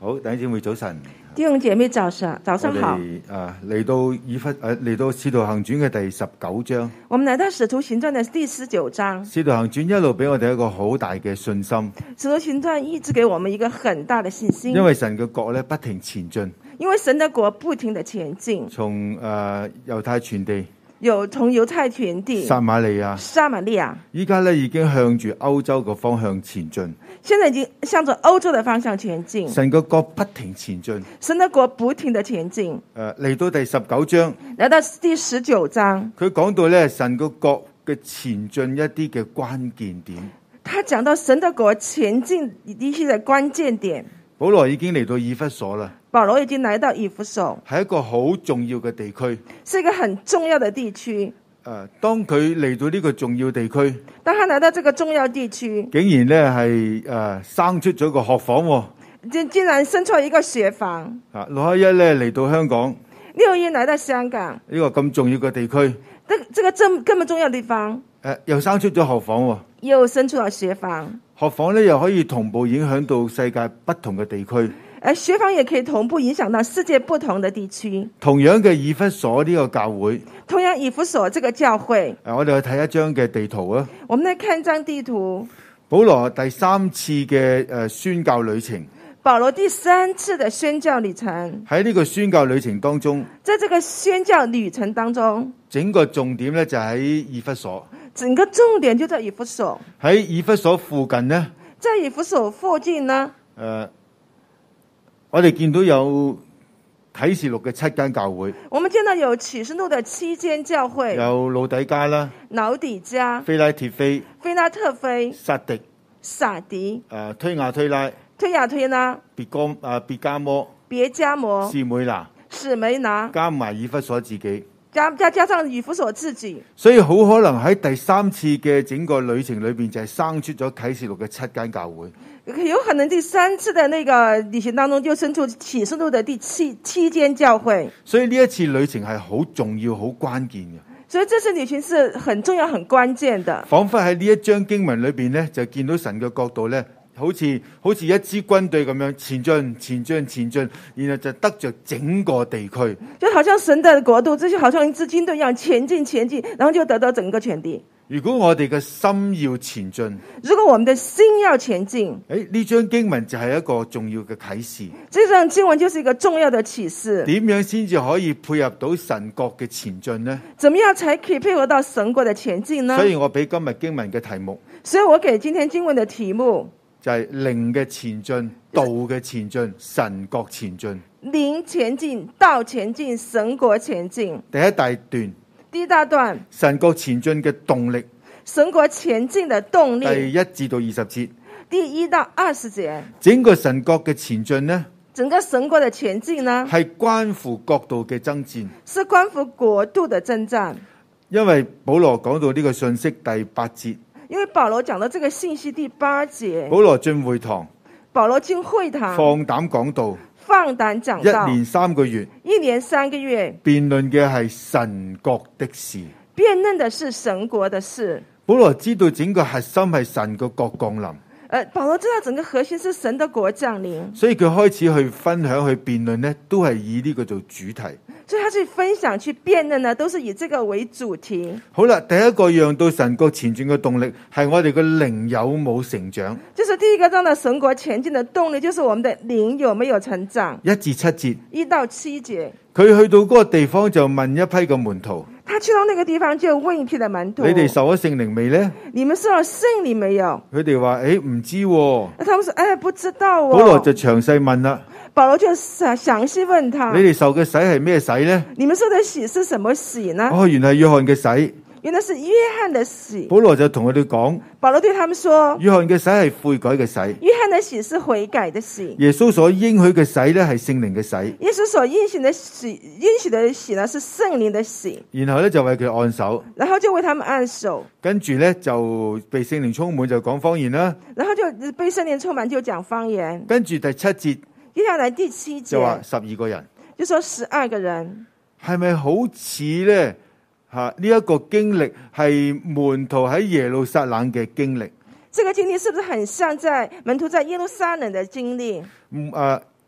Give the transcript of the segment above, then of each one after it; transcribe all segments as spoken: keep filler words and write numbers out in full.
好，弟兄姊妹早晨。 弟兄姐妹早上早上好。 我哋啊嚟到以弗誒嚟到使徒行傳嘅第十九章。 我們來到使徒行傳的第十九章。 使徒行傳一路俾我哋一個好大嘅信心。 使徒行傳一直給我們一個很大的信心。 因為神嘅國咧不停前進。 因為神的國不停的前進。 從誒、呃、猶太全地。 有從猶太全地、 撒瑪利亞、 撒瑪利亞， 依家咧已經向住歐洲個方向前進。 現在已經向着歐洲的方向前進。 神個國不停前進， 神的國不停的前進。誒、 呃，嚟到第十九章， 來到第十九章， 佢講到咧神個國嘅前進一啲嘅關鍵點。 他講到神的國前進一些嘅關鍵點。 保羅已經嚟到以弗所啦。 保羅已經來到以弗所， 係一個好重要嘅地區， 是一個很重要的地區。 誒、呃，當佢嚟到呢個重要地區， 當他來到這個重要地區， 竟然咧係誒生出咗個學房、哦， 竟竟然生出一個學房。 啊，六一一咧嚟到香港， 六一來到香港呢個咁重要嘅地區， 這這個這這麼重要的地方，誒、 呃，又生出咗學房、哦， 又生出了學房。 學房咧又可以同步影響到世界不同嘅地區。 而學房也可以同步影響到世界不同的地區。 同樣嘅以弗所呢個教會， 同樣以弗所這個教會， 誒，我哋去睇一張嘅地圖啊。 我們來看一張地圖。 保羅第三次嘅誒宣教旅程， 保羅第三次的宣教旅程。 喺呢個宣教旅程當中， 在這個宣教旅程當中， 整個重點咧就喺以弗所。 整個重點就在以弗所。 喺以弗所附近呢， 在以弗所附近呢， 誒、呃。我哋見到有啟示錄嘅七間教會， 我們見到有啟示錄的七間教會， 有老底加啦、 老底加、 非拉鐵非、 非拉特非、 撒迪、 撒迪、 誒、呃、推亞推拉、 推亞推拉、 別哥誒別加摩、 別加摩、 士每拿、 士每拿， 加埋以弗所自己， 加加加上以弗所自己， 所以好可能喺第三次嘅整個旅程裏邊就係生出咗啟示錄嘅七間教會。 有可能第三次的那個旅行當中就生出啟示錄的第七七間教會， 所以呢一次旅程係好重要、好關鍵嘅。 所以這次旅行是很重要、很關鍵的。 仿佛喺呢一章經文裏邊咧，就見到神嘅角度咧，好似好似一支軍隊咁樣前進、前進、前進，然後就得着整個地區， 就好像神的國度，這就好像一支軍隊一樣前進、前進，然後就得到整個全地。 如果我哋嘅心要前進， 如果我們的心要前進， 誒，呢張經文就係一個重要嘅啟示。 這張經文就是一個重要的啟示。 點樣先至可以配合到神國嘅前進呢？ 怎麼樣才可以配合到神國的前進呢？ 所以我俾今日經文嘅題目， 所以我給今天經文的題目就係靈嘅前進、道嘅前進、神國前進。 靈前進、道前進、神國前進。 第一大段。 第一大段， 神國前進嘅動力， 神國前進的動力， 第一至到二十節， 第一到二十節， 整個神國嘅前進呢， 整個神國的前進呢， 係關乎國度嘅爭戰， 是關乎國度的爭戰。 因為保羅講到呢個信息第八節， 因為保羅講到這個信息第八節， 保羅進會堂， 保羅進會堂， 放膽講道。 放膽講道， 一年三個月， 一年三個月， 辯論嘅係神國的事， 辯論的是神國的事。 保羅知道整個核心係神個國降臨， 呃，保羅知道整個核心是神的國降臨， 所以佢開始去分享去辯論呢，都係以呢個做主題。 所以他去分享去辯論呢，都是以這個為主題。 好啦，第一個讓到神國前進嘅動力係我哋嘅靈有冇成長， 就是第一個讓到神國前進的動力，就是我們的靈有沒有成長。 一至七節， 一到七節， 佢去到嗰個地方就問一批嘅門徒， 他去到那個地方就問一批的門徒， 你哋受咗聖靈未呢？ 你們受了聖靈沒有？ 佢哋話誒唔知喎， 他們說誒不知道哦。 保羅就詳細問啦， 保羅就詳詳細問他， 你哋受嘅洗係咩洗呢？ 你們受的洗是什麼洗呢？ 哦，原來係約翰嘅洗。 原來是約翰的洗。 保羅就同佢哋講， 保羅對他們說， 約翰嘅洗係悔改嘅洗， 約翰的洗是悔改的洗， 耶穌所應許嘅洗咧係聖靈嘅洗， 耶穌所應許的洗，應許的洗呢是聖靈的洗。 然後咧就為佢按手， 然後就為他們按手， 跟住咧就被聖靈充滿就講方言啦， 然後就被聖靈充滿就講方言。 跟住第七節接下來第七節就話十二個人， 就說十二個人， 係咪好似咧？吓，呢一個經歷係門徒喺耶路撒冷嘅經歷。 這個經歷是不是很像在門徒在耶路撒冷的經歷？ 嗯，誒、呃，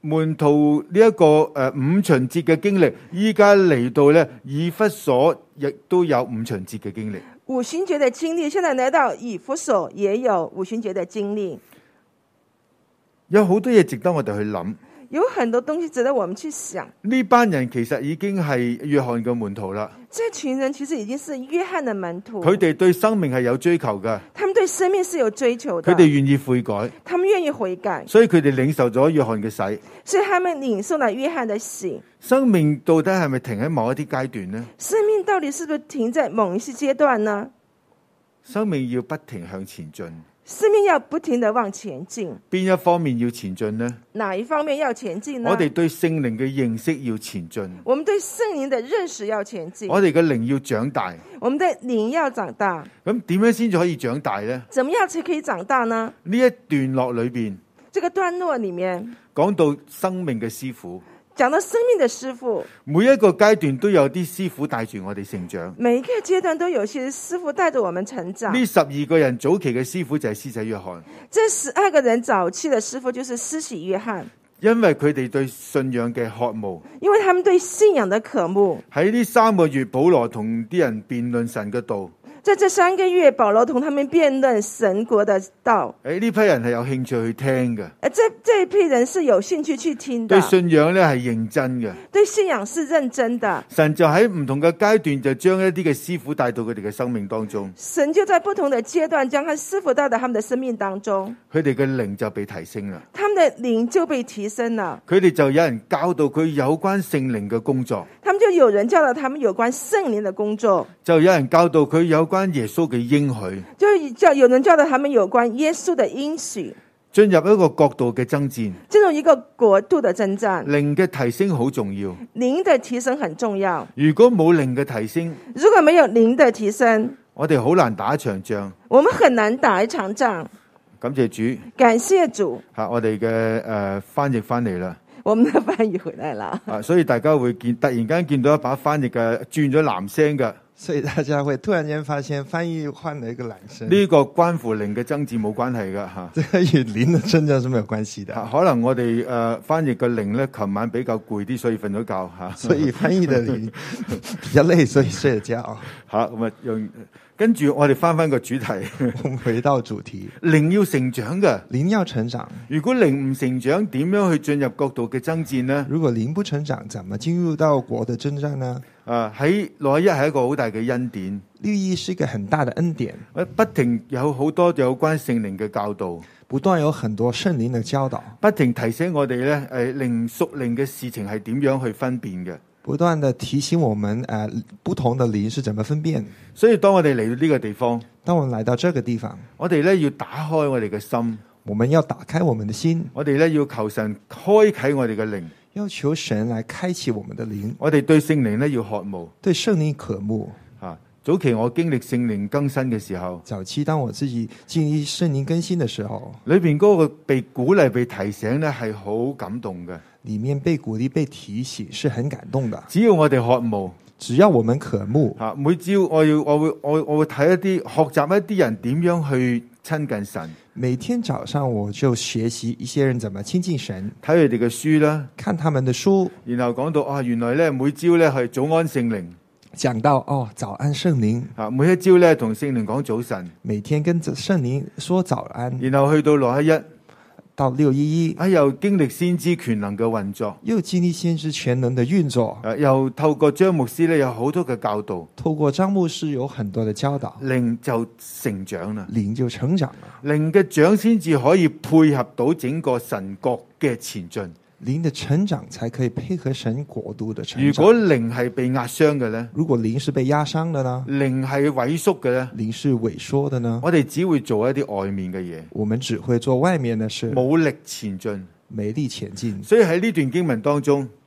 門徒呢一個誒五旬節嘅經歷，依家嚟到咧以弗所，亦都有五旬節嘅經歷。 五旬節的經歷，現在來到以弗所也有五旬節的經歷， 有好多嘢值得我哋去諗。 有很多東西值得我們去想。 呢班人其實已經係約翰嘅門徒啦。 這群人其實已經是約翰的門徒， 佢哋對生命係有追求嘅， 他們對生命是有追求的， 佢哋願意悔改， 他們願意悔改， 所以佢哋領受咗約翰嘅洗。 所以他們領受了約翰的洗。 生命到底係咪停喺某一啲階段呢？ 生命到底是不是停在某一些階段呢？ 生命要不停向前進， 生命要不停地往前進。 邊一方面要前進呢？ 哪一方面要前進呢？ 我哋對聖靈嘅認識要前進， 我們對聖靈的認識要前進， 我哋嘅靈要長大。 我們的靈要長大。 咁點樣先至可以長大呢？ 怎麼樣才可以長大呢？ 呢一段落裏邊， 這個段落裡面講到生命嘅師傅， 講到生命的師傅， 每一個階段都有啲師傅帶住我哋成長。 每一個階段都有些師傅帶着我們成長。 呢十二個人早期嘅師傅就係施洗約翰， 這十二個人早期的師傅就是施洗約翰， 因為佢哋對信仰嘅渴慕。 因為他們對信仰的渴慕。 喺呢三個月，保羅同啲人辯論神嘅道。 在這三個月，保羅同他們辯論神國的道。 誒，呢批人係有興趣去聽嘅。 誒，這這一批人是有興趣去聽的。 對信仰咧係認真嘅。 對信仰是認真的。 神就喺唔同嘅階段就將一啲嘅師傅帶到佢哋嘅生命當中。 神就在不同的階段將他師傅帶到他們的生命當中。 佢哋嘅靈就被提升啦。 他們的靈就被提升了。 佢哋就有人教導佢有關聖靈嘅工作。 他們就有人教導他們有關聖靈的工作。 就有人教導佢有關耶穌嘅應許。 就叫有人教導他們有關耶穌的應許。 進入一個國度嘅爭戰。 進入一個國度的爭戰。 靈嘅提升好重要。 靈的提升很重要。 如果冇靈嘅提升， 如果沒有靈的提升， 我哋好難打一場仗。 我們很難打一場仗。 感謝主。 感謝主。 吓，我哋嘅誒翻譯翻嚟啦。 我們的翻譯回來了。 啊，所以大家會見突然間見到一把翻譯嘅轉咗藍聲嘅。 所以大家會突然間發現翻譯換了一個藍聲。 呢個關乎靈嘅爭戰冇關係噶吓。 這個與靈的爭戰是沒有關係的。 可能我哋誒、呃、翻譯嘅靈咧，琴晚比較攰啲，所以瞓咗覺吓。 所以翻譯的靈比較累，所以睡咗覺。 吓，咁啊，用跟住我哋翻翻個主題。 我們回到主題， 靈要成長嘅， 靈要成長。 如果靈唔成長，點樣去進入國度嘅爭戰呢？ 如果靈不成長，怎麼進入到國的爭戰呢？ 啊，喺六一係一個好大嘅恩典。 六一是一個很大的恩典， 不停有好多有關聖靈嘅教導， 不斷有很多聖靈的教導， 不停提醒我哋咧，誒靈屬靈嘅事情係點樣去分辨嘅， 不斷的提醒我們，誒、呃、不同的靈是怎麼分辨。 所以當我哋嚟到呢個地方， 當我們來到這個地方， 我哋咧要打開我哋嘅心， 我們要打開我們的心， 我哋咧要求神開啟我哋嘅靈， 要求神來開啟我們的靈。 我哋對聖靈咧要渴慕， 對聖靈渴慕。 啊，早期我經歷聖靈更新嘅時候， 早期當我自己經歷聖靈更新的時候， 裏邊嗰個被鼓勵、被提醒咧係好感動嘅。 裏面被鼓勵、被提醒是很感動的。 只要我哋渴慕， 只要我們渴慕， 吓每朝我要我會我我會睇一啲學習一啲人點樣去親近神。 每天早上我就學習一些人怎麼親近神， 睇佢哋嘅書啦， 看他們的書， 然後講到啊，原來咧每朝咧係早安聖靈， 講到哦早安聖靈， 啊每一朝咧同聖靈講早晨， 每天跟聖靈說早安， 然後去到六一一。 到六一一， 啊，又經歷先知權能嘅運作， 又經歷先知權能的運作， 啊、又透過張牧師咧有好多嘅教導， 透過張牧師有很多嘅教導， 靈就成長啦， 靈就成長了， 靈嘅長先至可以配合到整個神國嘅前進。 靈的成長才可以配合神國度的成長。 如果靈係被壓傷嘅咧， 如果靈是被壓傷的呢？ 靈係萎縮嘅咧， 靈是萎縮的呢？ 我哋只會做一啲外面嘅嘢， 我們只會做外面的事， 冇力前進， 沒力前進。 所以喺呢段經文當中，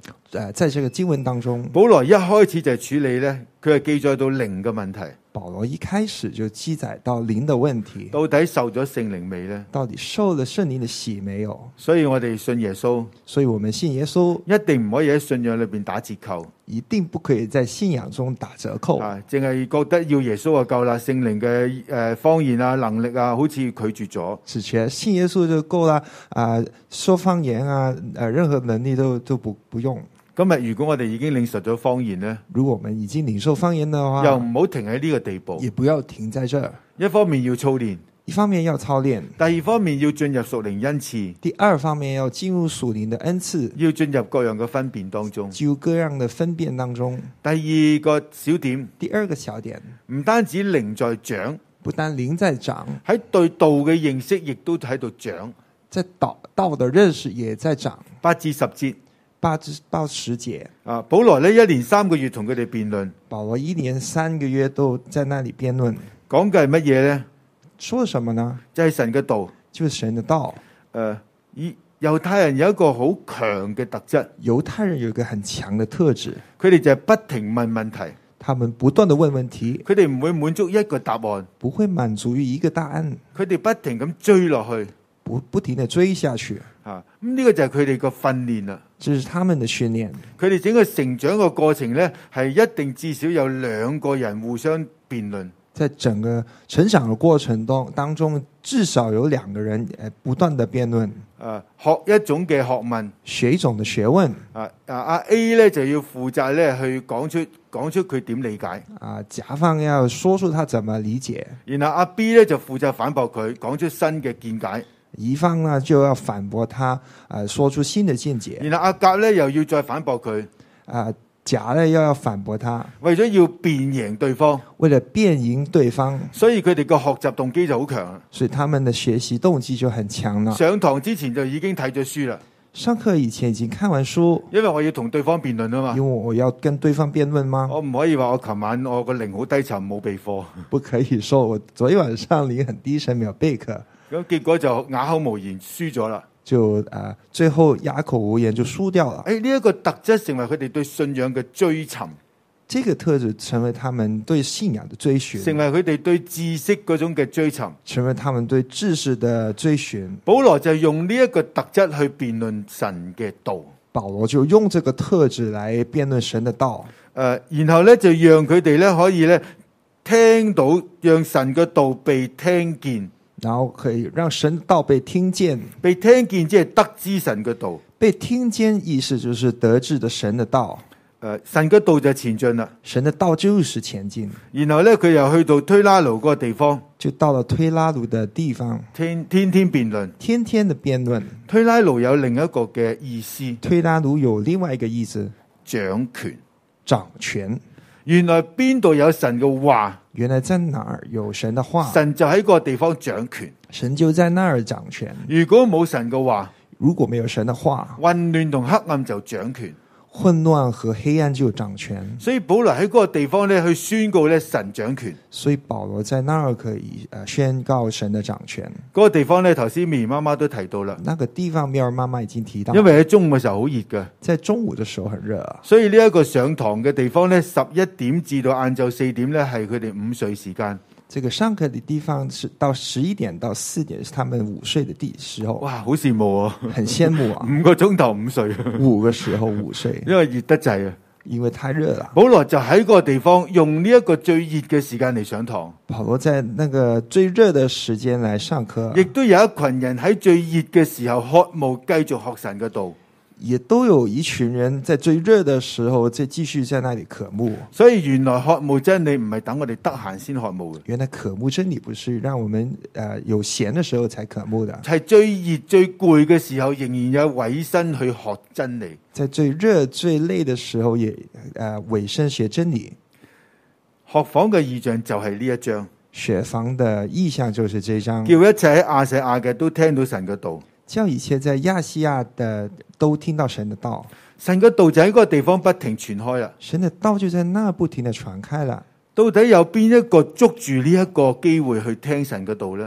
呃，在這個經文當中， 保羅一開始就處理呢，佢係記載到靈嘅問題， 保羅一開始就記載到靈的問題， 到底受咗聖靈未呢？ 到底受了聖靈的洗沒有？ 所以我哋信耶穌， 所以我們信耶穌， 一定唔可以喺信仰裏邊打折扣， 一定不可以在信仰中打折扣。 啊，淨係覺得要耶穌就夠啦，聖靈嘅誒方言啊、能力啊，好似拒絕咗。 只覺得信耶穌就夠啦，啊、呃，說方言啊，呃，任何能力都都不不用。 今日如果我哋已經領受咗方言呢， 如果我們已經領受方言的話， 又唔好停喺呢個地步， 也不要停在這兒。 一方面要操練， 一方面要操練， 第二方面要進入屬靈恩賜， 第二方面要進入屬靈的恩賜， 要進入各樣嘅分辨當中， 進入各樣的分辨當中。 第二個小點， 第二個小點， 唔單止靈在長， 不單靈在長， 喺對道嘅認識亦都喺度長， 在道道的認識也在長。 八至十節。 八至到十節啊，保羅呢一連三個月同佢哋辯論， 保羅一連三個月都在那裡辯論， 講嘅係乜嘢呢？ 說什麼呢？ 就係神嘅道， 就是神的道。 誒，以猶太人有一個好強嘅特質， 猶太人有一個很強的特質， 佢哋就係不停問問題， 他們不斷地問問題， 佢哋唔會滿足一個答案， 不會滿足於一個答案， 佢哋不停咁追落去， 不不停地追下去。 啊，咁呢個就係佢哋個訓練啦。 這是他們的訓練。 佢哋整個成長嘅過程呢，係一定至少有兩個人互相辯論。 在整個成長嘅過程當當中，至少有兩個人誒不斷的辯論。 啊，學一種嘅學問， 學一種嘅學問。 啊啊阿 A 咧就要負責咧去講出講出佢點理解。 啊，甲方要說出他怎麼理解， 然後阿 B 咧就負責反駁佢，講出新嘅見解。 乙方呢就要反駁他，啊，說出新的見解。 然後阿甲咧又要再反駁佢， 啊，甲呢又要反駁他， 為咗要辯贏對方， 為了辯贏對方， 所以佢哋個學習動機就好強。 所以他們的學習動機就很強啦。 上堂之前就已經睇咗書啦， 上課以前已經看完書， 因為我要同對方辯論啊嘛。 因為我要跟對方辯論嗎？ 我唔可以話我琴晚我個靈好低沉冇備課， 不可以說我昨天晚上靈很低沉沒有備課。 咁結果就啞口無言輸咗啦。 就啊、呃，最後啞口無言就輸掉了。 誒，呢一個特質成為佢哋對信仰嘅追尋， 這個特質成為他們對信仰的追尋， 成為佢哋對知識嗰種嘅追尋， 成為他們對知識的追尋。 保羅就用呢一個特質去辯論神嘅道。 保羅就用這個特質來辯論神的道。 誒、呃，然後咧就讓佢哋咧可以咧聽到，讓神嘅道被聽見。 然後可以讓神道被聽見， 被聽見即係得知神嘅道， 被聽見意思就是得知的神的道。 誒、呃，神嘅道就前進啦， 神的道就是前進。 然後咧佢又去到推拉奴嗰個地方， 就到了推拉奴的地方， 天天天辯論， 天天的辯論。 推拉奴有另一個嘅意思， 推拉奴有另外一個意思， 掌權， 掌權。 原來邊度有神嘅話， 原來在哪兒有神的話， 神就喺個地方掌權， 神就在那兒掌權。 如果冇神嘅話， 如果沒有神的話， 混亂同黑暗就掌權， 混亂和黑暗就掌權。 所以保羅喺嗰個地方咧去宣告咧神掌權。 所以保羅在那兒可以誒宣告神的掌權。 嗰個地方咧，頭先美兒媽媽都提到啦。 那個地方，妙兒媽媽已經提到， 因為喺中午嘅時候好熱嘅， 在中午的時候很熱啊。 所以呢一個上堂嘅地方咧，十一點至到晏晝四點咧，係佢哋午睡時間。 這個上課的地方是到十一點到四點，是他們午睡的地時候。 哇，好羨慕啊！ 很羨慕啊！ 五個鐘頭午睡， 五個時候午睡， 因為熱得滯啊。 因為太熱了。 保羅就喺嗰個地方用呢一個最熱嘅時間嚟上堂。 保羅在那個最熱的時間來上課， 亦都有一群人喺最熱嘅時候渴慕繼續學神嘅道。 也都有一群人在最熱的時候再繼續在那裡渴慕。 所以原來渴慕真理唔係等我哋得閒先渴慕嘅。 原來渴慕真理不是讓我們誒、呃、有閒的時候才渴慕的， 係最熱最攰嘅時候，仍然有委身去學真理。 在最熱最累的時候也誒、呃、委身學真理。 學房嘅異象就係呢一章， 學房的意象就是這章， 叫一切喺亞細亞嘅都聽到神嘅道。 叫一切在亞細亞的都聽到神的道， 神嘅道就喺嗰個地方不停傳開啦。 神的道就在那不停的傳開了。 到底有邊一個捉住呢一個機會去聽神嘅道呢？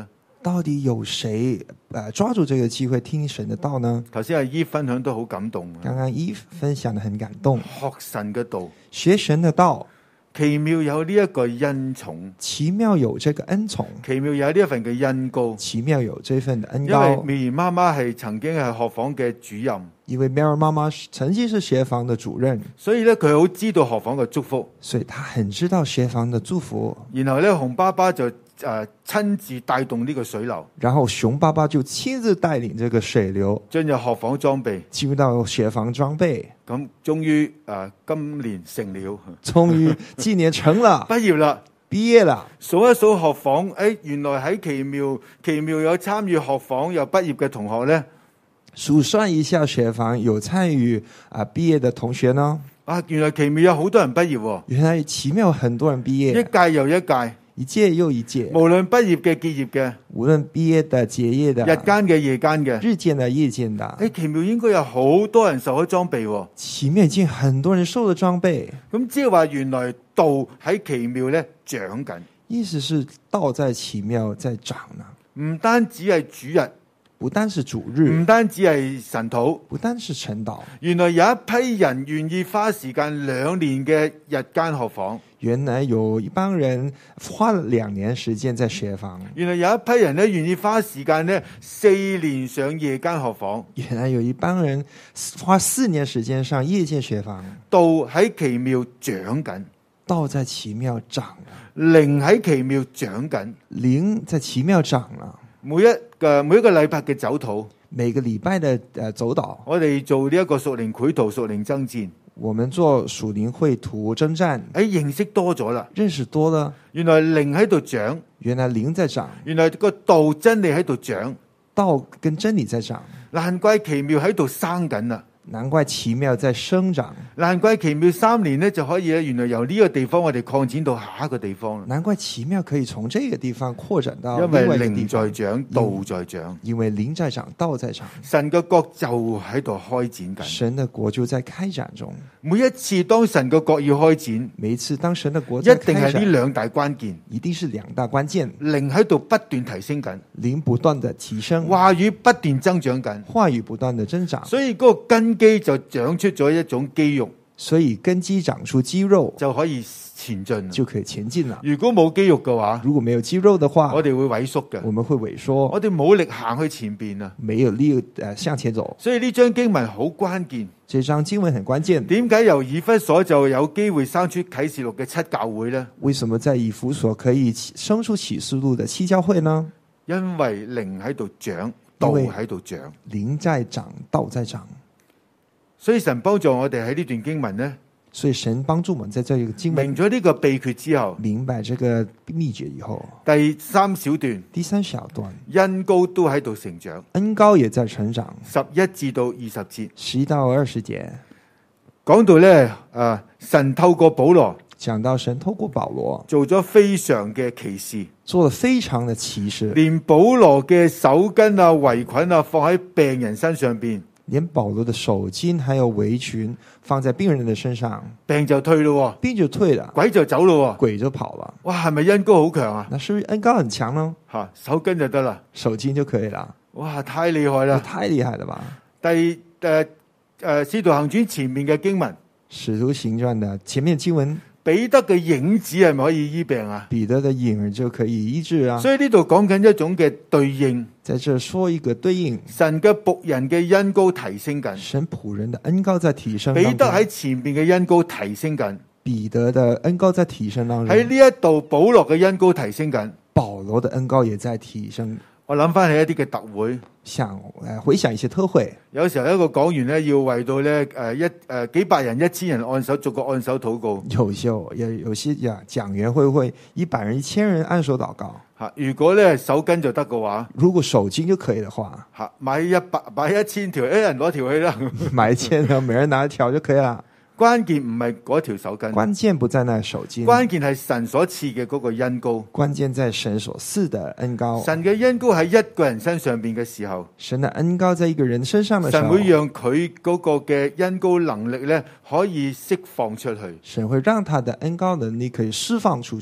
到底有誰呃抓住這個機會聽神的道呢？ 頭先阿姨分享都好感動啊， 剛剛一分享得很感動， 學神嘅道， 學神的道， 奇妙有呢一個恩寵， 奇妙有這個恩寵， 奇妙有呢一份嘅恩膏。 奇妙有這份的恩因為膏。 妙兒媽媽係曾經係學房嘅主任， 因為 Mary 媽媽曾經是學房的主任， 所以咧佢好知道學房嘅祝福。 所以她很知道學房的祝福。 然後咧熊爸爸就誒、呃、親自帶動呢個水流， 然後熊爸爸就親自帶領這個水流進入學房裝備。 進入到學房裝備， 咁終於誒今年成了， 終於今年成了， 畢業啦。 畢業了。 數一數學房，誒原來喺奇妙奇妙有參與學房又畢業嘅同學咧， 數算一下學房有參與啊畢業的同學呢？ 啊原來奇妙有好多人畢業喎， 原來奇妙很多人畢業， 一屆又一屆， 一屆又一屆， 無論畢業嘅結業嘅， 無論畢業的結業的， 日間嘅夜間嘅， 日間的夜間的， 誒奇妙應該有好多人受咗裝備喎。 奇妙已經很多人受了裝備， 咁即係話原來道喺奇妙咧長緊， 意思是道在奇妙在長呢， 唔單止係主日， 不單是主日， 唔單止係神土， 不單是晨禱， 原來有一批人願意花時間兩年嘅日間學房， 原來有一幫人花了兩年時間在學房， 原來有一批人咧願意花時間咧四年上夜間學房， 原來有一幫人花四年時間上夜間學房， 道喺奇妙長緊， 道在奇妙長了， 靈喺奇妙長緊， 靈在奇妙長了。 每一個每一個禮拜嘅走禱， 每個禮拜的呃走導， 我哋做呢一個屬靈繪圖、屬靈爭戰， 我們做屬靈繪圖征戰， 喺認識多咗啦， 認識多了， 原來靈喺度長， 原來靈在長， 原來個道真理喺度長， 道跟真理在長， 難怪奇妙喺度生緊啦。 難怪奇妙在生長， 難怪奇妙三年咧就可以咧，原來由呢個地方我哋擴展到下一個地方啦。 難怪奇妙可以從這個地方擴展到因為另外一個地靈方在長，道在長， 因為靈在長，道在長， 神嘅國就喺度開展緊。 神的國就在開展中。 每一次當神嘅國要開展， 每一次當神的國一在開定係呢展， 兩大關鍵。 一定是兩大關鍵， 靈喺度不斷提升緊， 靈不斷的提升， 話語不斷增長緊， 話語不斷的增長， 所以嗰個根基就長出咗一種肌肉， 所以根基長出肌肉就可以前進啦。 就可以前進了。 如果冇肌肉嘅話， 如果沒有肌肉的話， 我哋會萎縮嘅， 我們會萎縮， 我哋冇力行去前邊啊。 沒有力呃向前走。 所以呢張經文好關鍵。 這張經文很關鍵。 點解由以弗所就有機會生出啟示錄嘅七教會呢？ 為什麼在以弗所可以生出啟示錄的七教會呢？ 因為靈喺度長，道喺度長， 靈在長，道在長。 所以神幫助我哋喺呢段經文呢， 所以神幫助我們在這個經文明咗呢個秘訣之後， 明白這個秘訣以後， 第三小段第三小段恩膏都喺度成長， 恩膏也在成長。 十一至到二十節， 十一到二十節講到呢，誒，神透過保羅講到神透過保羅做咗非常嘅奇事， 做了非常的奇事， 連保羅嘅手巾啊、圍裙啊放喺病人身上邊， 連保羅的手巾還有圍裙放在病人的身上， 病就退咯， 病就退了， 鬼就走咯， 鬼就跑了。 哇，係咪恩膏好強啊？ 那是不是恩膏很強呢？ 吓，手巾就得啦， 手巾就可以了。 哇，太厲害啦！ 太厲害了吧！ 第誒誒《使徒行傳》前面嘅經文，《 使徒行傳》的前面經文， 彼得嘅影子係咪可以醫病啊？ 彼得的影兒就可以醫治啊！ 所以呢度講緊一種嘅對應， 在這說一個對應， 神嘅僕人嘅恩膏提升緊， 神僕人的恩膏在提升， 彼得喺前面嘅恩膏提升緊， 彼得的恩膏在提升當中， 喺呢一度保羅嘅恩膏提升緊， 保羅的恩膏也在提升。 我諗翻起一啲嘅特會， 想誒回想一些特會， 有時候一個講員咧要為到咧誒一誒幾百人、一千人按手，逐個按手禱告。 有些有有些呀講員會會一百人、一千人按手禱告。 吓，如果咧手巾就得嘅話， 如果手巾就可以的話， 吓買一百買一千條，一人攞條去啦。 買一千條，每人拿一條就可以啦。 關鍵唔係嗰條手巾， 關鍵不在那手巾， 關鍵係神所賜嘅嗰個恩膏。 關鍵在神所賜的恩膏。 神嘅恩膏喺一個人身上邊嘅時候， 神的恩膏在一個人身上的時候， 神會讓佢嗰個嘅恩膏能力咧可以釋放出去。 神會讓他的恩膏能力可以釋放出去。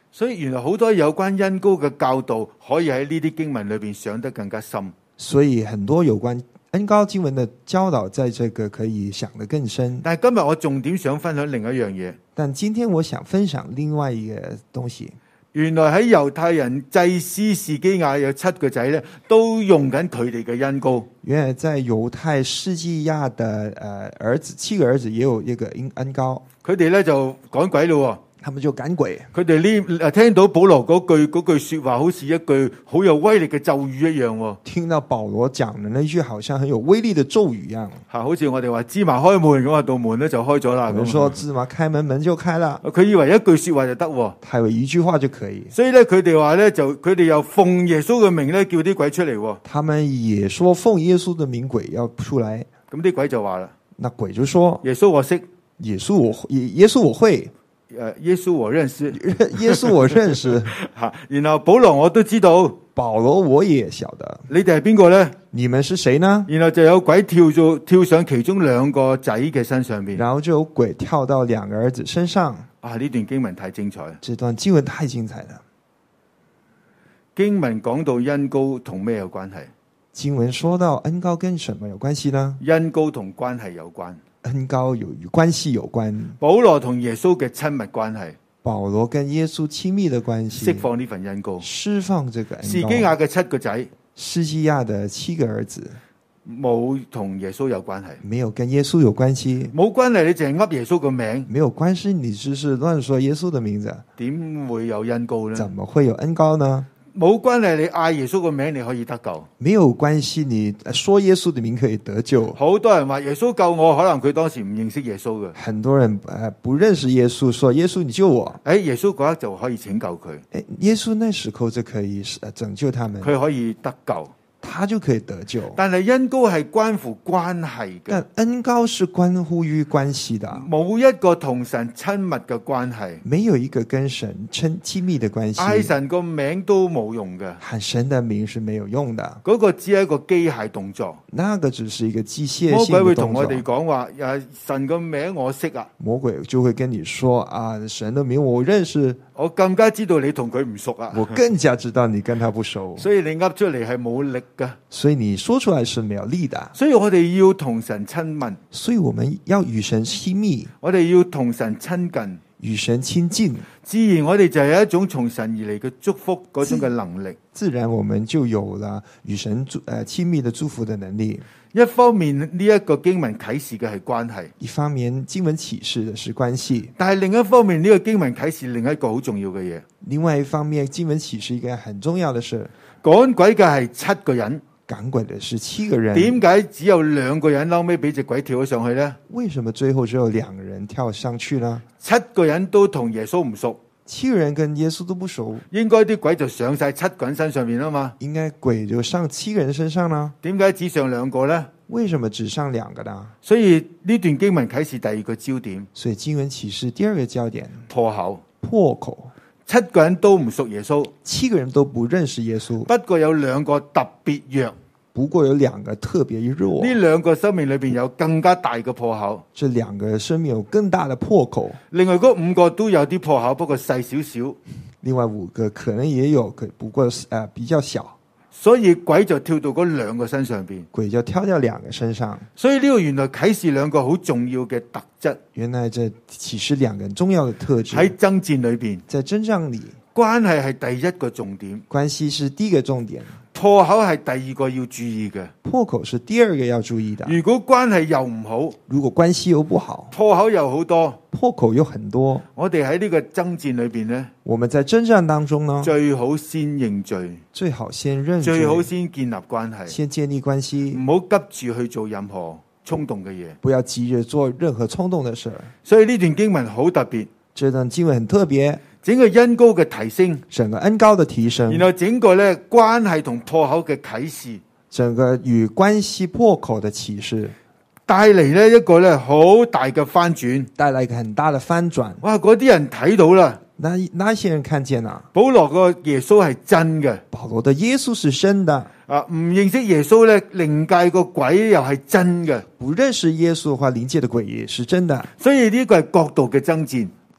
所以原來好多有關恩膏嘅教導，可以喺呢啲經文裏邊想得更加深。 所以很多有關恩膏經文的教導，在這個可以想得更深。 但係今日我重點想分享另一樣嘢。 但今天我想分享另外一個東西。 原來喺猶太人祭司士基亞有七個仔咧，都用緊佢哋嘅恩膏。 原來在猶太士基亞的誒兒子七個兒子也有一個恩恩膏， 佢哋咧就趕鬼咯。 他們就趕鬼。 佢哋呢誒聽到保羅嗰句嗰句說話，好似一句好有威力嘅咒語一樣。 聽到保羅講的那句好像很有威力的咒語一樣。 吓，好似我哋話芝麻開門咁啊，道門咧就開咗啦。 我們說芝麻開門，門就開了。 佢以為一句說話就得， 他以為一句話就可以。 所以咧，佢哋話咧就佢哋又奉耶穌嘅名咧叫啲鬼出嚟。 他們也說奉耶穌的名鬼要出來。 咁啲鬼就話啦， 那鬼就說：耶穌我識， 耶穌我耶穌我會。 誒，耶穌我認識， 耶穌我認識。 吓，然後保羅我都知道， 保羅我也曉得。 你哋係邊個咧？ 你們是誰呢？ 然後就有鬼跳咗跳上其中兩個仔嘅身上邊， 然後就有鬼跳到兩個兒子身上。 啊！呢段經文太精彩， 這段經文太精彩了。 經文講到恩膏同咩有關係？ 經文說到恩膏跟什麼有關係呢？ 恩膏同關係有關。 恩膏有與關係有關， 保羅同耶穌嘅親密關係， 保羅跟耶穌親密的關係， 釋放呢份恩膏， 釋放這個恩膏。 士基亞嘅七個仔， 士基亞的七個兒子冇同耶穌有關係， 沒有跟耶穌有關係， 冇關係，你淨係噏耶穌個名， 沒有關係，你只是亂說耶穌的名字， 點會有恩膏呢？ 怎麼會有恩膏呢？ 冇關係，你嗌耶穌個名你可以得救， 沒有關係，你說耶穌的名可以得救。 好多人話耶穌救我，可能佢當時唔認識耶穌嘅。 很多人誒不認識耶穌，說耶穌你救我， 誒耶穌嗰刻就可以拯救佢， 誒耶穌那時候就可以拯救他們， 佢可以得救。 他就可以得救。 但係恩膏係關乎關係嘅， 但恩膏是關乎於關係的， 冇一個同神親密嘅關係， 沒有一個跟神親親密的關係， 嗌神個名都冇用嘅， 喊神的名是沒有用的， 嗰個只係一個機械動作， 那個只是一個機械性的動作。 魔鬼會同我哋講話，誒，神個名我識啊， 魔鬼就會跟你說啊，神的名我認識， 我更加知道你同佢唔熟啊， 我更加知道你跟他不熟， 所以你噏出嚟係冇力噶， 所以你說出來是沒有力的， 所以我哋要同神親密， 所以我們要與神親密， 我哋要同神親近， 與神親近， 自然我哋就有一種從神而嚟嘅祝福嗰種嘅能力， 自然我們就有了與神誒親密的祝福的能力。 一方面呢一個經文啟示嘅係關係， 一方面經文啟示的是關係， 但係另一方面呢個經文啟示另一個好重要嘅嘢。 另外一方面經文啟示一個很重要的事， 趕鬼嘅係七個人， 趕鬼的是七個人， 點解只有兩個人後尾俾隻鬼跳咗上去呢？ 為什麼最後只有兩個人跳上去呢？ 七個人都同耶穌唔熟， 七個人跟耶穌都不熟， 應該啲鬼就上晒七個人身上面啊嘛， 應該鬼就上七個人身上呢？ 點解只上兩個呢？ 為什麼只上兩個呢？ 所以呢段經文啟示第二個焦點， 所以經文啟示第二個焦點， 破口， 破口， 七個人都唔熟耶穌， 七個人都不認識耶穌， 不過有兩個特別弱， 不過有兩個特別弱， 呢兩個生命裏邊有更加大嘅破口， 這兩個生命有更大的破口， 另外嗰五個都有啲破口，不過細少少， 另外五個可能也有，不過誒、呃、比較小。 所以鬼就跳到嗰兩個身上邊， 鬼就跳到兩個身上。 所以呢個原來啟示兩個好重要嘅特質。 原來這啟示兩個重要的特質。 喺爭戰裏邊， 在爭戰裏， 關係係第一個重點， 關係是第一個重點， 破口係第二個要注意嘅。 破口是第二個要注意的。 如果關係又唔好， 如果關係又不好， 破口又好多， 破口又很多， 我哋喺呢個爭戰裏邊呢， 我們在爭戰當中呢， 最好先認罪， 最好先認罪， 最好先建立關係， 先建立關係， 唔好急住去做任何衝動嘅嘢， 不要急着做任何衝動的事。 所以呢段經文好特別， 這段經文很特別， 整個恩膏嘅提升， 整個恩膏的提升， 然後整個咧關係同破口嘅啟示， 整個與關係破口的啟示， 帶嚟呢一個咧好大嘅翻轉， 帶來一個很大的翻轉。 哇！嗰啲人睇到啦， 那那些人看見啦， 保羅個耶穌係真嘅， 保羅的耶穌是真的。 啊，唔認識耶穌咧，靈界個鬼又係真嘅， 不認識耶穌的話，靈界的鬼也是真的。 所以呢個係角度嘅爭戰。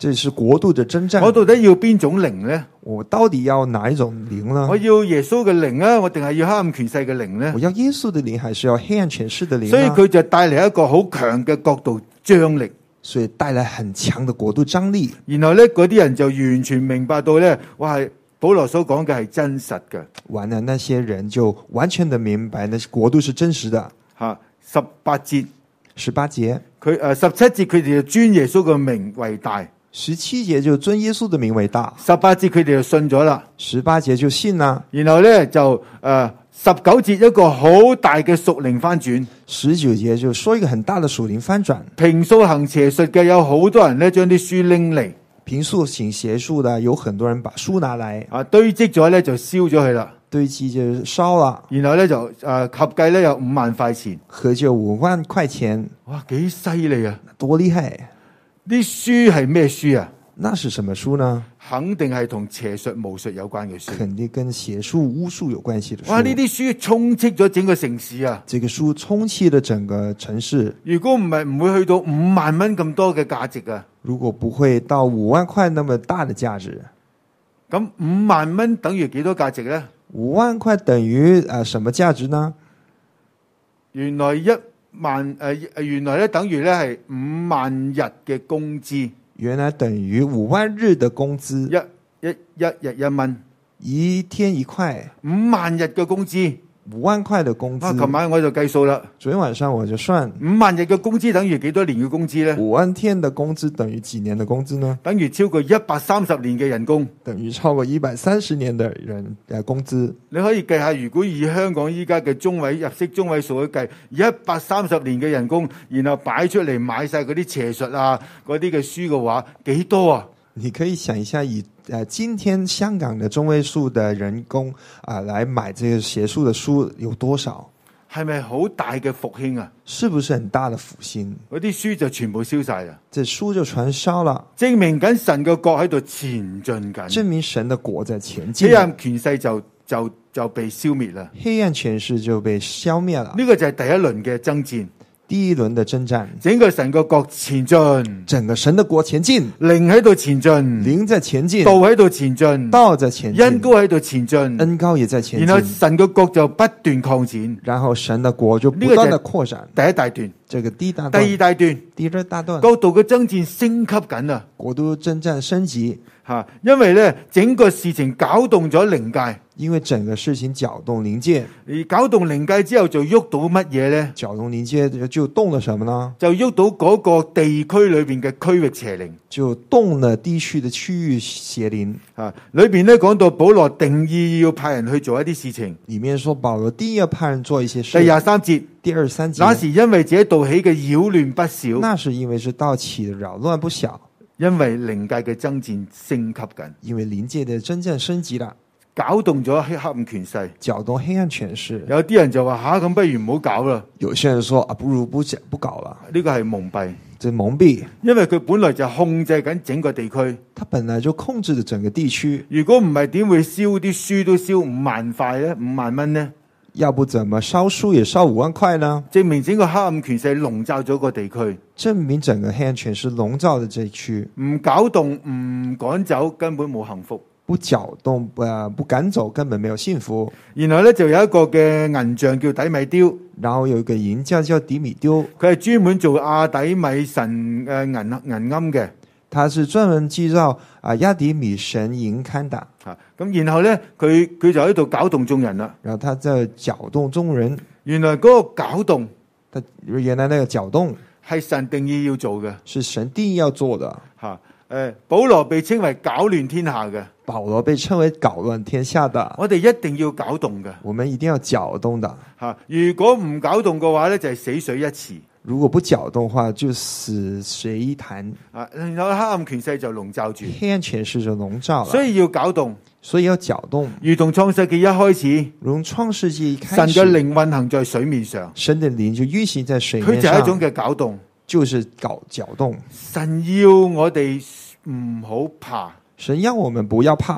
這是國度的征戰。 我到底要邊種靈呢？ 我到底要哪一種靈呢？ 我要耶穌嘅靈啊，我定係要黑暗權勢嘅靈呢我？要耶穌的靈，還是要黑暗權勢的靈呢？ 所以佢就帶嚟一個好強嘅角度張力， 所以帶來很強的國度張力。 然後咧嗰啲人就完全明白到咧，哇係保羅所講嘅係真實嘅。 完了，那些人就完全的明白，那國度是真實的。 吓，十八節， 十八節， 佢誒十七節佢哋就尊耶穌嘅名為大， 十七節就尊耶穌的名為大， 十八節佢哋就信咗啦。 十八節就信啦。 然後咧就誒十九節一個好大嘅屬靈翻轉， 十九節就說一個很大的屬靈翻轉。 平素行邪術嘅有好多人咧將啲書拎嚟， 平素行邪術的有很多人把書拿來啊堆積咗咧就燒咗佢啦。 堆積就燒了， 然後咧就誒、呃、合計咧有五萬塊錢， 合就五萬塊錢。 哇幾犀利啊！ 多厲害！ 啲書係咩書啊？ 那是什麼書呢？ 肯定係同邪術巫術有關嘅書。 肯定跟邪術巫術有關係的書。 哇！呢啲書充斥咗整個城市啊！ 這個書充斥了整個城市。 如果唔係，唔會去到五萬蚊咁多嘅價值啊！ 如果不會到五萬塊那麼大的價值， 咁五萬蚊等於幾多價值呢？ 五萬塊等於啊、呃、什麼價值呢？ 原來一萬誒、呃，原來咧等於咧係五萬日嘅工資。 原來等於五萬日的工資， 一一一日一蚊， 一天一塊， 五萬日嘅工資。 五萬塊的工啊！ 資。 琴晚我就計數啦。 昨天晚上我就算五萬日嘅工資等於幾多年嘅工資呢？ 五萬天的工資等於幾年的工資呢？ 等於超過一百三十年嘅人工。 等於超過一百三十年的人嘅工資。 你可以計下，如果以香港依家嘅中位入息中位數去計，一百三十年嘅人工，然後擺出嚟買晒嗰啲邪術啊，嗰啲嘅書嘅話，幾多啊？ 你可以想一下以，以、呃、今天香港的中位數的人工啊、呃，來買這個邪術的書有多少？ 係咪好大嘅復興啊？ 是不是很大的復興？ 嗰啲書就全部燒晒啦， 這書就全燒了， 證明緊神嘅國喺度前進緊， 證明神的國在前進， 黑暗權勢就就就被消滅啦， 黑暗權勢就被消滅了。 呢個就係第一輪嘅爭戰。 第一輪的征戰， 整個神個國前進， 整個神的國前進， 靈喺度前進， 靈在前進， 道喺度前進， 道在前進， 恩膏喺度前進， 恩膏也在前進。 然後神個國就不斷擴展， 然後神的國就不斷的擴展。 第一大段， 這個第一大第段， 二大段， 第二大段， 國度嘅爭戰升級緊啊！ 國度征戰升級吓，因為咧整個事情搞動咗靈界。 因為整個事情攪動靈界， 而搞動靈界之後就喐到乜嘢咧？ 攪動靈界就動了什麼呢？ 就喐到嗰個地區裏邊嘅區域邪靈， 就動了地區的區域邪靈。 啊，裏邊咧講到保羅定意要派人去做一啲事情。 裏面說保羅第一要派人做一些事。 第廿三節， 第二十三節， 那時因為這道起嘅擾亂不少， 那是因為是道起的擾亂不小， 因為靈界嘅爭戰升級緊， 因為靈界的征戰升級了。 搞動咗黑暗權勢， 攪動黑暗權勢。 有啲人就話吓，咁不如唔好搞啦。 有些人說啊，不如不不搞了。 呢個係蒙蔽， 這蒙蔽， 因為佢本來就控制緊整個地區， 他本來就控制着整個地區。 如果唔係，點會燒啲書都燒五萬塊咧？五萬蚊呢？ 要不怎麼燒書也燒五萬塊呢？ 證明整個黑暗權勢籠罩咗個地區， 證明整個黑暗權勢籠罩的這區。 唔搞動唔趕走，根本冇幸福。 不攪動，不不趕走，根本沒有幸福。 然後咧就有一個嘅銀像叫底米丟， 然後有一個銀匠叫底米丟， 佢係專門做亞底米神誒銀銀龕嘅， 他是專門製造啊亞底米神銀龕的。 吓咁，然後咧佢佢就喺度搞動眾人啦。 然後他在攪動眾人， 原來嗰個搞動， 他原來那個攪動係神定義要做嘅， 是神定義要做的。 吓誒，保羅被稱為搞亂天下嘅。 保羅被稱為搞亂天下的， 我哋一定要搞動嘅， 我們一定要攪動的。 吓，如果唔搞動嘅話咧，就係死水一池。 如果不攪動的話，就死水一潭。 啊，然後黑暗權勢就籠罩住， 黑暗權勢就籠罩了。 所以要搞動， 所以要攪動。 如同創世紀一開始， 如同創世紀一開始， 神嘅靈運行在水面上， 神的靈就運行在水面上， 佢就係一種嘅搞動， 就是搞攪動。 神要我哋唔好怕， 神要我們不要怕。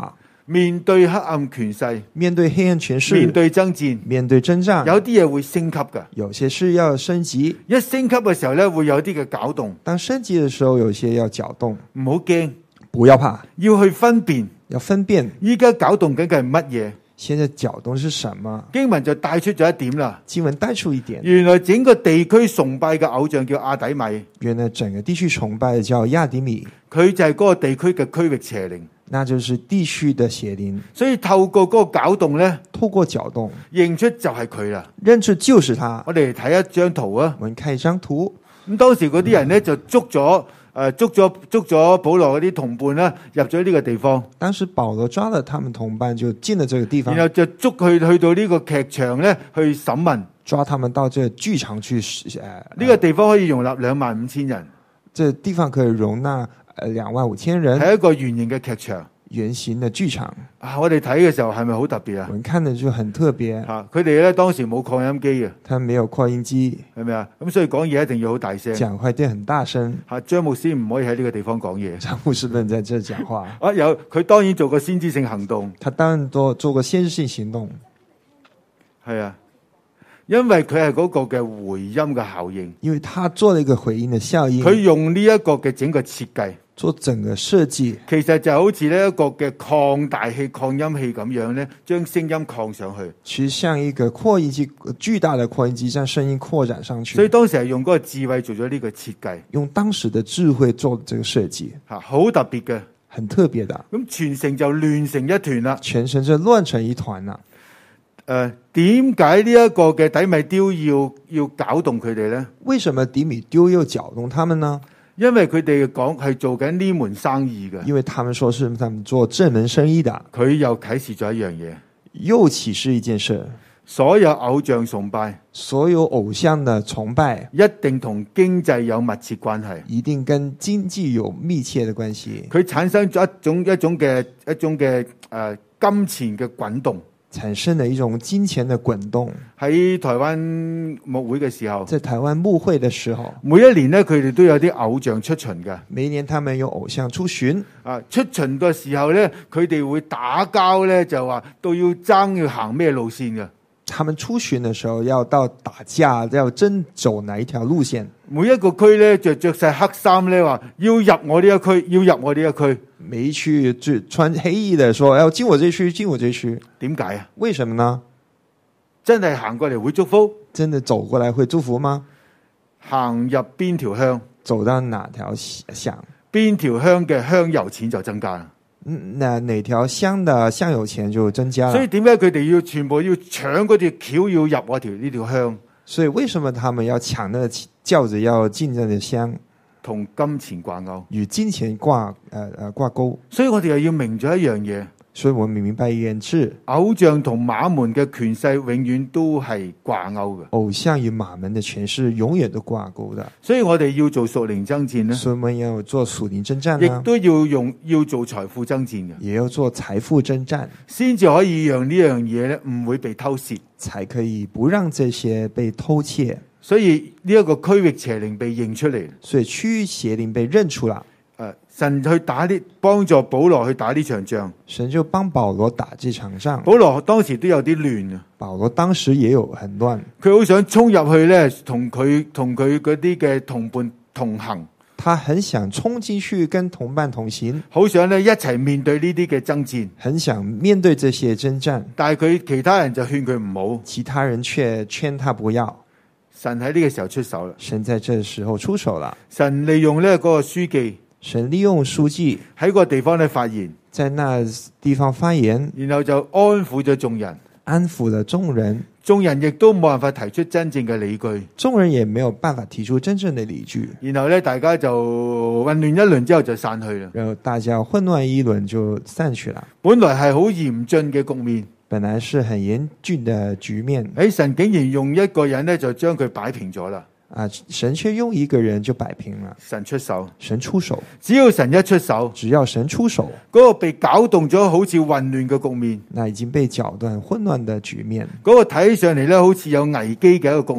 面對黑暗權勢， 面對黑暗權勢， 面對爭戰， 面對征戰， 有啲嘢會升級㗎。 有些事要升級， 一升級嘅時候咧，會有啲嘅攪動。 當升級的時候，有些要攪動， 唔好驚， 不要怕， 要去分辨， 要分辨依家攪動緊嘅係乜嘢。 現在攪動是什麼。 經文就帶出咗一點啦。 經文帶出一點， 原來整個地區崇拜嘅偶像叫亞底米， 原來整個地區崇拜的叫亞底米， 佢就係嗰個地區嘅區域邪靈。 那就是地區的邪靈。 所以透過嗰個攪動咧， 透過攪動認出就係佢啦。 認出就是他。 我哋嚟睇一張圖啊。 我們看一張圖。 咁當時嗰啲人咧就捉咗誒捉咗捉咗保羅嗰啲同伴啦，入咗呢個地方。 當時保羅抓了他們同伴，就進了這個地方， 然後就捉佢去到呢個劇場咧去審問。 抓他們到這個劇場去。誒、呃，呢、 這個地方可以容納兩萬五千人。 這個地方可以容納誒兩萬五千人。 係一個圓形嘅劇場。 圓形的劇場啊！我哋睇嘅時候係咪好特別啊？ 我們看的就很特別。 吓，佢哋咧當時冇擴音機嘅， 他沒有擴音機， 係咪啊？咁所以講嘢一定要好大聲， 講話一定很大聲。 吓，張牧師唔可以喺呢個地方講嘢。 張牧師不能在這講話。 啊，有佢當然做過先知性行動， 他當然做做過先知性行動， 係啊，因為佢係嗰個嘅回音嘅效應， 因為他做了一個回音的效應， 佢用呢一個嘅整個設計。 做整個設計， 其實就好似呢一個嘅擴大器、擴音器咁樣咧，將聲音擴上去。 其實像一個擴音機，巨大的擴音機，將聲音擴展上去。 所以當時係用嗰個智慧做咗呢個設計， 用當時的智慧做這個設計， 吓，好特別嘅， 很特別的。 咁全城就亂成一團啦， 全城就亂成一團啦。 誒、呃，點解呢一個嘅底米丟要要攪動佢哋咧？ 為什麼底米丟要攪動他們呢？ 因為佢哋講係做緊呢門生意嘅， 因為他們說是他們做這門生意的。 佢又啟示咗一樣嘢， 又啟示一件事： 所有偶像崇拜， 所有偶像的崇拜一定同經濟有密切關係， 一定跟經濟有密切的關係。 佢產生咗一種一種嘅一種嘅誒、呃、金錢嘅滾動。 產生了一種金錢的滾動。 喺台灣牧會嘅時候， 在台灣牧會的時候， 每一年呢，佢哋都有啲偶像出巡嘅。 每一年他們有偶像出巡。 啊，出巡嘅時候呢，佢哋會打交呢，就話都要爭要行咩路線嘅。 他們出巡的時候要到打架，要爭走哪一條路線。 每一個區呢，就着晒黑衫呢，話要入我呢一區，要入我呢一區。 每一區就穿黑衣的說要進我這區，進我這區。 點解啊？ 為什麼呢？ 真係行過嚟會祝福？ 真的走過來會祝福嗎？ 行入邊條鄉， 走到哪條鄉， 邊條鄉嘅鄉油錢就增加啦。 嗯，那哪條鄉的鄉油錢就增加了。 所以點解佢哋要全部要搶嗰條橋要入我條呢條鄉？ 所以為什麼他們要搶那個轎子要進這個鄉？ 同金錢掛鈎， 與金錢掛呃呃掛鈎。 所以我哋又要明咗一樣嘢。 所以我們明白一件事： 偶像同馬門嘅權勢永遠都係掛鈎嘅。 偶像與馬門的權勢永遠都掛鈎的。 所以我哋要做屬靈爭戰咧， 所以我們要做屬靈爭戰， 亦都要用要做財富爭戰嘅， 也要做財富爭戰， 先至可以讓呢樣嘢咧唔會被偷竊， 才可以不讓這些被偷竊。 所以呢一個區域邪靈被認出嚟， 所以區域邪靈被認出啦。 誒，神去打呢，幫助保羅去打呢場仗。 神就幫保羅打這場仗。 保羅當時都有啲亂啊， 保羅當時也有很亂， 佢好想衝入去咧，同佢同佢嗰啲嘅同伴同行。 他很想衝進去跟同伴同行， 好想咧一齊面對呢啲嘅爭戰， 很想面對這些爭戰。 但係佢其他人就勸佢唔好， 其他人卻勸他不要。 神喺呢個時候出手啦， 神在這時候出手了。 神利用呢嗰個書記， 神利用書記喺個地方咧發言， 在那地方發言， 然後就安撫咗眾人， 安撫了眾人。 眾人亦都冇辦法提出真正嘅理據， 眾人也沒有辦法提出真正的理據。 然後咧大家就混亂一輪之後就散去啦。 然後大家混亂一輪就散去了。 本來係好嚴峻嘅局面， 本來是很嚴峻的局面， 喺神竟然用一個人咧就將佢擺平咗啦。 啊！神卻用一個人就擺平了。 神出手， 神出手， 只要神一出手， 只要神出手， 嗰個被攪動咗好似混亂嘅局面， 那已經被攪亂混亂的局面， 嗰個睇上嚟咧好似有危機嘅一個局面，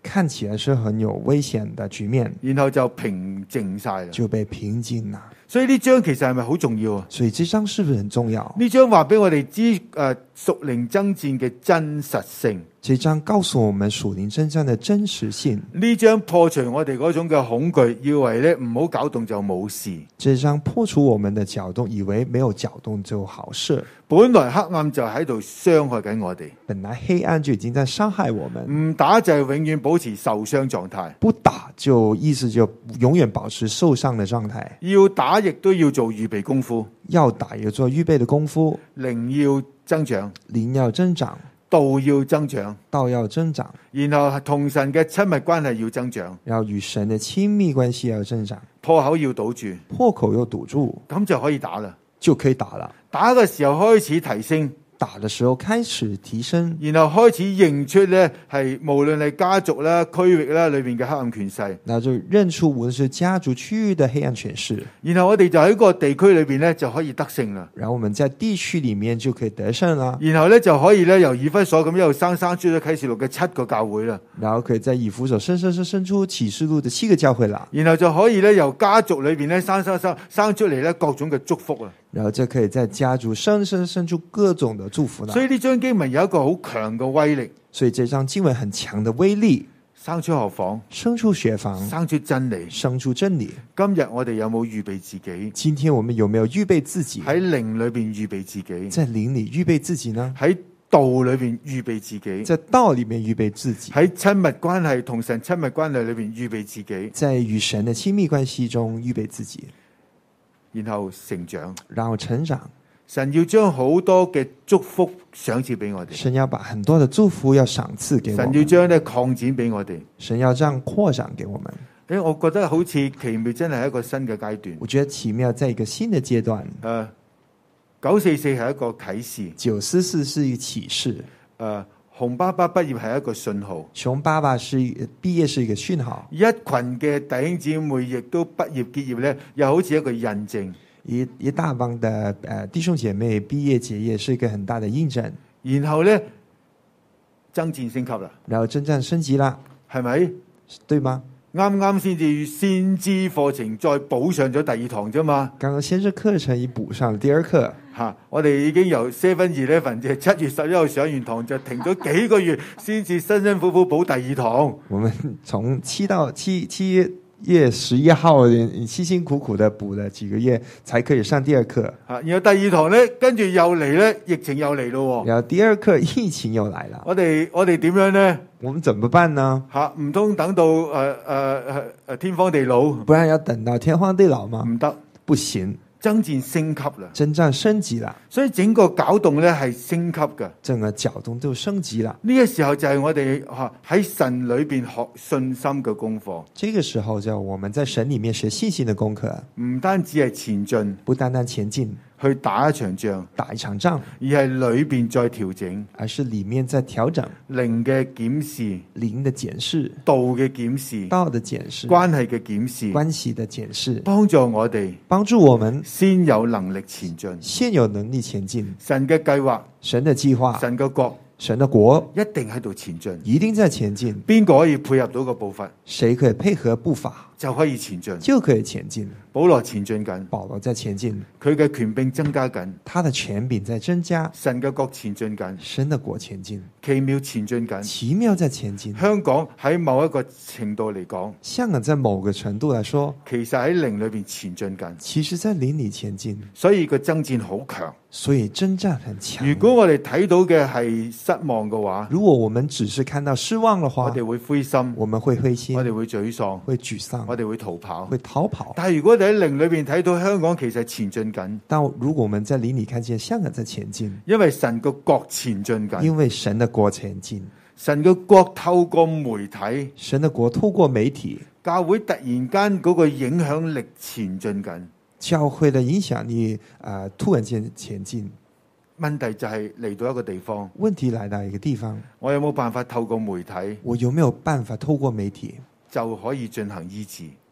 看起來是很有危險的局面， 然後就平靜晒啦。 就被平靜了。 所以呢章其實係咪好重要啊？ 所以這章是不是很重要？ 呢章話俾我哋知誒屬靈爭戰嘅真實性。 這章告訴我們屬靈征戰的真實性。 呢章破除我哋嗰種嘅恐懼，以為咧唔好搞動就冇事。 這章破除我們的攪動，以為沒有攪動就好事。 本來黑暗就喺度傷害緊我哋， 本來黑暗就已經在傷害我們。 唔打就係永遠保持受傷狀態， 不打就意思就永遠保持受傷的狀態。 要打亦都要做預備功夫， 要打要做預備的功夫。 靈要增長， 靈要增長， 道要增長， 道要增長， 然後同神嘅親密關係要增長， 然後與神的親密關係要增長， 破口要堵住， 破口又堵住， 咁就可以打啦。 就可以打了。 打嘅時候開始提升， 打的時候開始提升， 然後開始認出咧係無論係家族啦、區域啦裏邊嘅黑暗權勢， 然後就認出無論是家族區域的黑暗權勢， 然後我哋就喺個地區裏邊咧就可以得勝啦。 然後我們在地區裡面就可以得勝啦， 然後咧就可以咧由以弗所咁一路生生出咗啟示錄嘅七個教會啦。 然後可以在以弗所生生生生出啟示錄的七個教會啦， 然後就可以咧由家族裏邊咧生生生生出嚟咧各種嘅祝福啊。 然後就可以在家族生生生出各種的祝福啦。 所以呢章經文有一個好強嘅威力， 所以這章經文很強的威力， 生出學房， 生出學房， 生出真理， 生出真理。 今日我哋有冇預備自己？ 今天我們有沒有預備自己？ 喺靈裏邊預備自己， 在靈裡預備自己呢？ 喺道裏邊預備自己， 在道裡面預備自己， 喺親密關係同神親密關係裏邊預備自己， 在與神的親密關係中預備自己， 然後成長， 然後成長。 神要將好多嘅祝福賞賜俾我哋， 神要把很多的祝福要賞賜給我們， 神要將咧擴展俾我哋， 神要這樣擴展給我們。 誒，我覺得好似奇妙，真係一個新嘅階段。 我覺得奇妙，在一個新的階段。 誒，九四四係一個啟示， 九四四是一個啟示。 誒，熊爸爸畢業係一個信號， 熊爸爸是畢業是一個訊號。 一群嘅弟兄姊妹亦都畢業結業咧，又好似一個印證。 一一大幫的誒弟兄姐妹畢業結業是一個很大的印證。 然後咧，爭戰升級啦， 然後征戰升級啦， 係咪？ 對嗎？ 啱啱先至先知課程再補上咗第二堂啫嘛。 剛剛先知課程已補上了第二課。 吓、啊，我哋已經由 seven eleven 即係七月十一號上完堂就停咗幾個月，先至辛辛苦苦補第二堂。 我們從七到七七月十一號，辛辛苦苦的補了幾個月，才可以上第二課。 吓，然後第二堂咧，跟住又嚟咧，疫情又嚟咯。 然後第二課疫情又來了。 我哋我哋點樣咧？ 我們怎麼辦呢？ 吓，唔通等到誒誒誒誒天荒地老？ 不然要等到天荒地老嗎？ 唔得， 不行。 爭戰升級啦， 征戰升級啦， 所以整個攪動咧係升級嘅， 整個攪動都升級啦。 呢個時候就係我哋吓喺神裏邊學信心嘅功課。 這個時候就我們在神裏面學信心的功課， 唔單止係前進， 不單單前進去打一場仗， 打一場仗， 而係裏邊再調整， 而是裏面在調整靈嘅檢視、 靈的檢視、 道嘅檢視、 道的檢視、 關係嘅檢視、 關係的檢視， 幫助我哋， 幫助我們先有能力前進， 先有能力前進。 神嘅計劃、 神的計劃、 神嘅國、 神的國一定喺度前進， 一定在前進。 邊個可以配合到個步伐？ 誰可以配合步伐就可以前進， 就可以前進。 保羅前進緊， 保羅在前進， 佢嘅權柄增加緊， 他的權柄在增加， 神嘅國前進緊， 神的國前進， 奇妙前進緊， 奇妙在前進。 香港喺某一個程度嚟講， 香港在某個程度來說， 其實喺靈裏邊前進緊， 其實在靈裏前進， 所以個爭戰好強。 所以征戰很強。 如果我哋睇到嘅係失望嘅話， 如果我們只是看到失望的話， 我哋會灰心， 我們會灰心， 我哋會沮喪， 會沮喪， 我哋會逃跑， 會逃跑。 但係如果你喺靈裏邊睇到香港其實前進緊， 但如果我們在靈裏看見香港在前進， 因為神個國前進緊， 因為神的國前進， 神個國透過媒體， 神的國透過媒體， 教會突然間嗰個影響力前進緊， 教會的影響力啊、呃，突然間前進。 問題就係嚟到一個地方， 問題來到一個地方， 我有冇辦法透過媒體， 我有沒有辦法透過媒體就可以進行醫治，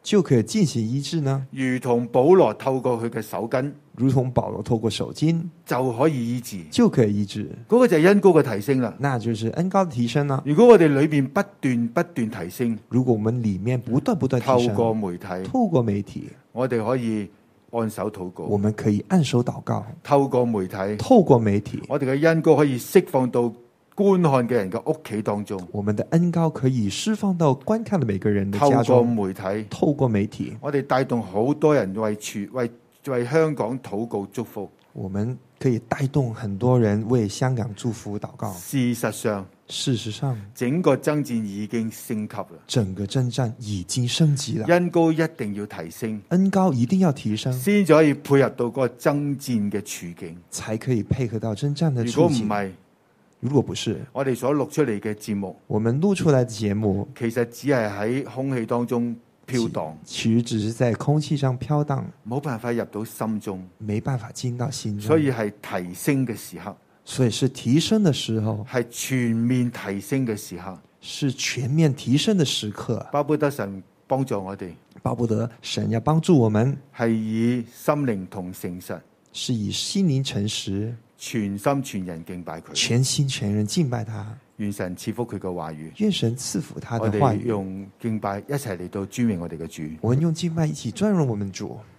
就可以進行醫治呢？ 如同保羅透過佢嘅手巾如同保羅透過手巾就可以醫治， 就可以醫治， 嗰、個就係恩膏嘅提升啦。 那就是恩膏的提升呢。 如果我哋裏邊不斷不斷提升， 如果我們裡面不斷不斷提透升， 過媒體， 透過媒體， 我哋可以按手禱告， 我們可以按手禱告， 透過媒體， 透過媒體， 我哋嘅恩膏可以釋放到觀看嘅人嘅屋企當中， 我們的恩膏可以釋放到觀看的每個人的透過家中， 媒體， 透過媒體， 我哋帶動好多人為全為為香港禱告祝福。 我們可以帶動很多人為香港祝福禱告。 事實上， 事實上， 整個爭戰已經升級啦， 整個征戰已經升級了， 恩膏一定要提升， 恩膏一定要提升， 先至可以配合到嗰個爭戰嘅處境。 才可以配合到征戰的如果處境。 唔係， 如果不是， 我哋所錄出嚟嘅節目， 我們錄出來的節目其實只係喺空氣當中飄蕩， 其實只是在空氣上飄蕩， 冇辦法入到心中， 沒辦法進到心中。 所以係提升嘅時刻， 所以是提升的時候， 係全面提升嘅時刻， 是全面提升的時刻。 巴不得神幫助我哋， 巴不得神要幫助我們， 係以心靈同誠實， 是以心靈誠實， 全心全人敬拜佢。 全心全人敬拜他。 願神賜福佢嘅話語， 願神賜福他我哋的話語。 用敬拜一齊嚟到尊榮我哋嘅主。 我們用敬拜一起尊榮我們主。